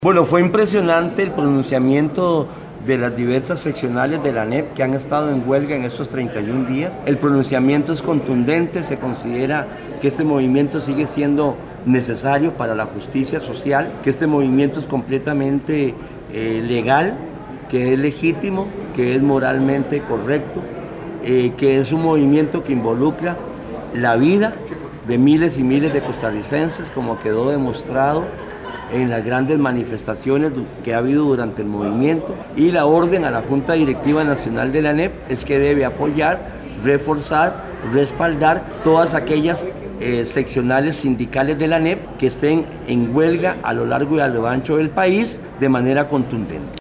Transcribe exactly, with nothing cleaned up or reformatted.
Bueno, fue impresionante el pronunciamiento de las diversas seccionales de la A N E P que han estado en huelga en estos treinta y un días. El pronunciamiento es contundente, se considera que este movimiento sigue siendo necesario para la justicia social, que este movimiento es completamente eh, legal, que es legítimo, que es moralmente correcto, eh, que es un movimiento que involucra la vida de miles y miles de costarricenses, como quedó demostrado en las grandes manifestaciones que ha habido durante el movimiento, y la orden a la Junta Directiva Nacional de la A N E P es que debe apoyar, reforzar, respaldar todas aquellas eh, seccionales sindicales de la A N E P que estén en huelga a lo largo y a lo ancho del país de manera contundente.